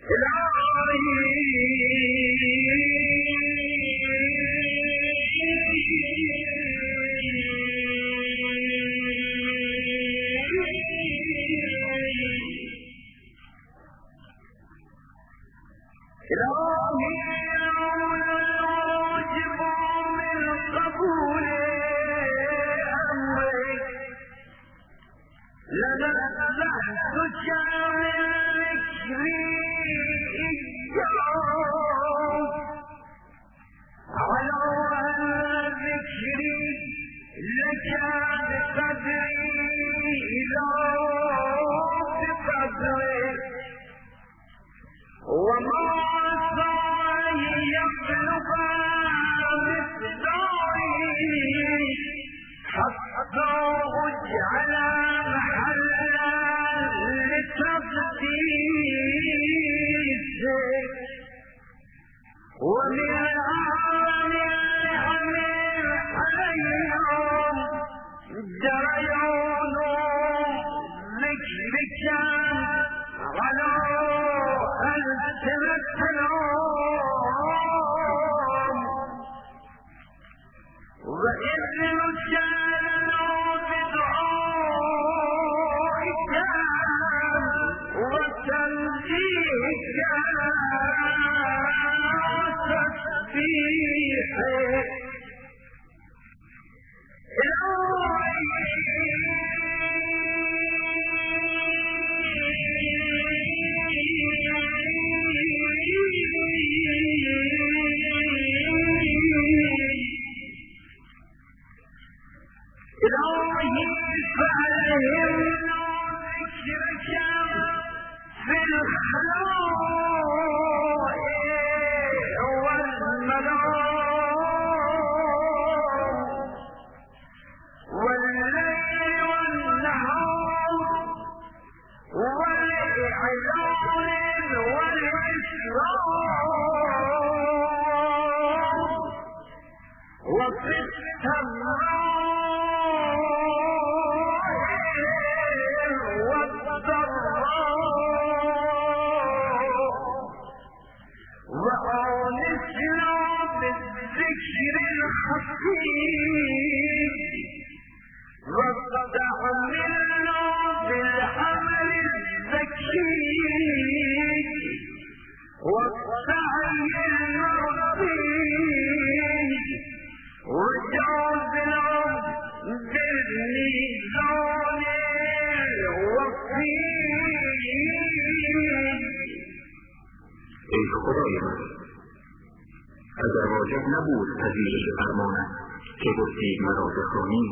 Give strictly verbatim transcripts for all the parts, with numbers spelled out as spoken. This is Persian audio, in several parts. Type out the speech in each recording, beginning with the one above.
نبود پذیرش فرمانت که گفتید مرا بخوانی.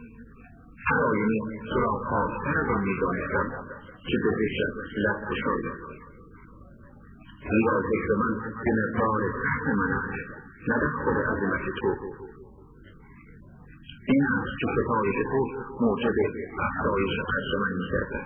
هر آینه سراغ خواستر از آن می‌دانستم که به ذکرت لب گشاید. زیرا ذکر من به مقدار تحت من است، نه در خود عظمت تو. این است که ستایش تو موجب افزایش قدر من می‌گردد.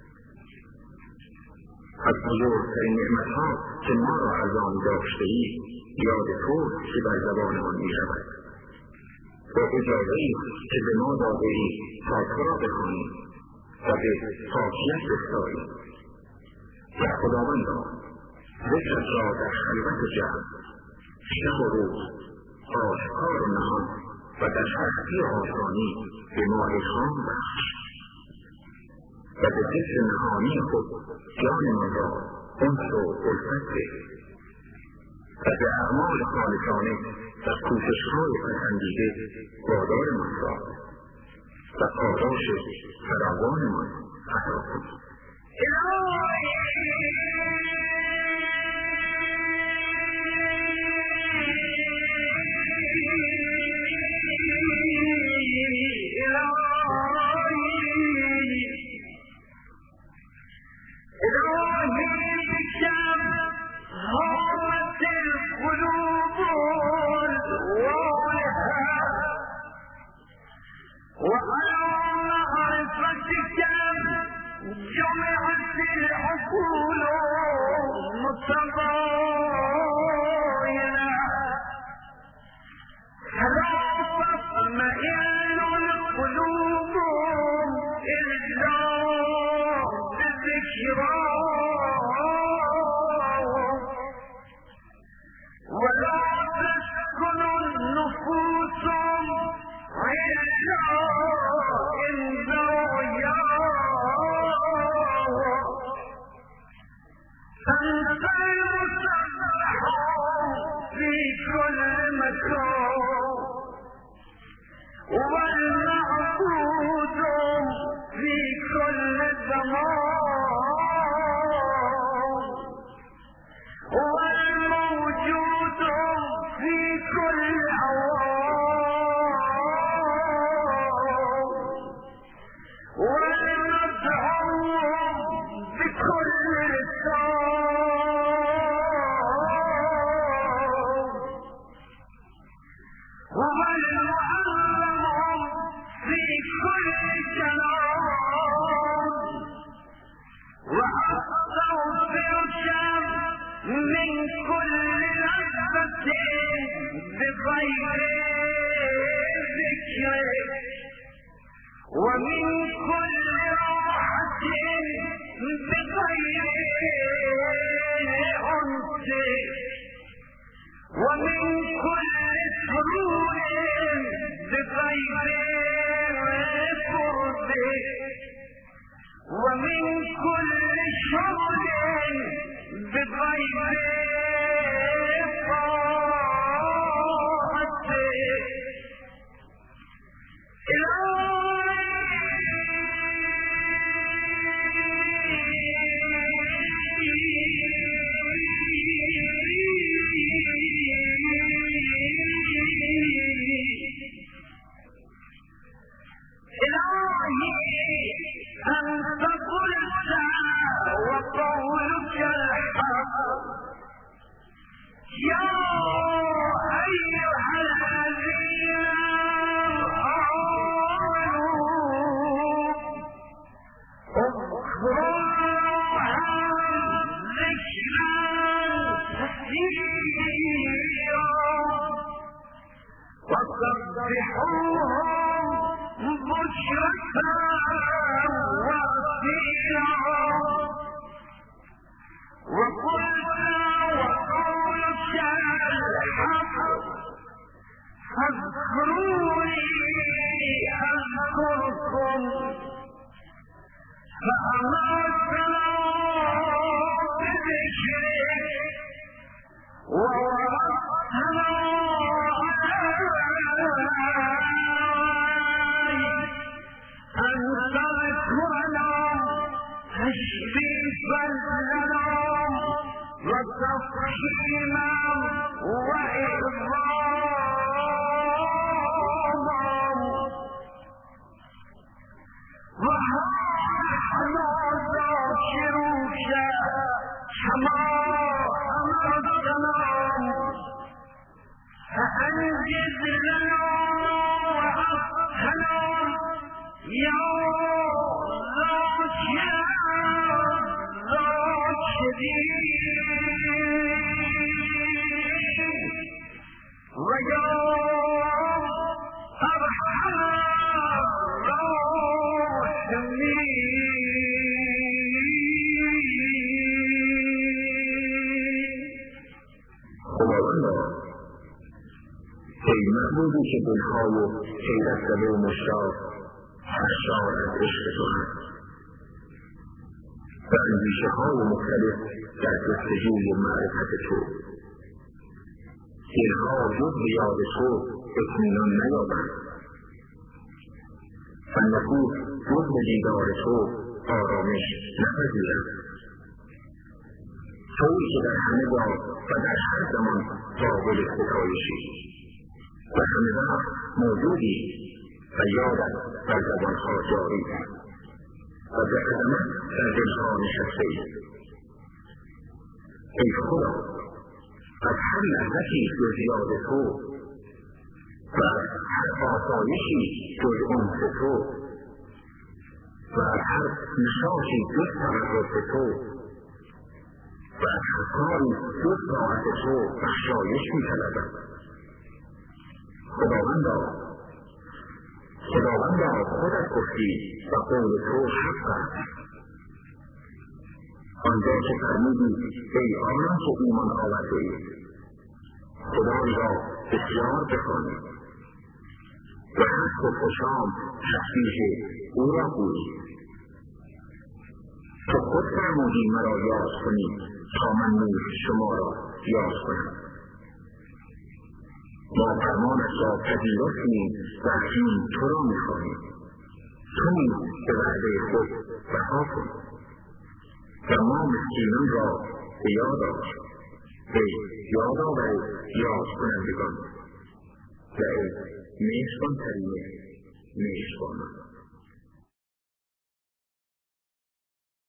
از بزرگترین نعمت‌ها که ما را از آن داشته‌ای یاد تو که بر زبانمان می شود. با اجازه‌ای که به ما داده‌ای تا تو را بخوانیم و به پاکیت بستاییم. و خداوندا ذکرت را در خلوت جمع، شب و روز، آشکار و نهان و در سختی آسانی به ما الهام بخش و به ذکر نهانی خود جانمان را انس و الفت ده و به اعمال خالصانه و کوشش‌های پسندیده وادارمان ساز و پاداش فراوانمان عطا کن. جمعت العقول أنت المسبح في كل مكان والمعبود في كل زمان والموجود في كل أوان والمدعو بكل لسان والمعلم في كل كلام وأستغفرك من كل لذة بغير ذكرك ومن كل راحة بغير أنسك ومن كل سرور بغير قربك ومن كل شر بغير طاعتك إلهي أنت قلت وقولك الحق يا أيها الذين آمنوا اذكروا الله ذكرا كثيرا وسبحوه بكرة وأصيلا وقلنا وقولك الحق فاذكروني أذكركم فأمرتنا بذكرك وورثتنا أن تذكرنا تشريفا لنا وتفخيما وإكراما وها نحن ذاكروك كما أمرتنا فأنجز لنا وأصلنا يا ذاكر ذاكرين ويا أرحم خداوندا ای محبوبی که دلهای حیرت زده و مشتاق سرشار از عشق تو هست و اندیشه‌های مختلف در جستجوی معرفت تو دلها جز به یاد تو اطمینان نیابند و نفوس جز به دیدار تو آرامش نپذیرند تویی که در همه جا و در هر زمان قابل ستایشی و همه وقت موجودی و یادت بر زبانها جاری و به عظمت در دلها نشسته ای. ای خدا، از هر لحظتی جز یاد تو و از هر آسایشی جز انس تو و از هر نشاطی جز تقرب تو و از هر کاری جز طاعت تو بخشایش می‌طلبم. خداوندا خداوندا خودت گفتی و قول تو حق است. آنجا که فرمودی ای آنان که ایمان آورده اید خدای را بسیار بخوانید و حق و خوشام تسبیح او را گویید. تو خود فرمودی مرا یاد کنید تا من نیز شما را یاد کنم. ما فرمانش را پذیرفتیم و اکنون تو را می‌خواهیم تو نیز به وعده خود وفا کن و ما مسکینان را به یاد آور، به یاد آور یاد کنندگان و ای مهربان‌ترین مهربانان.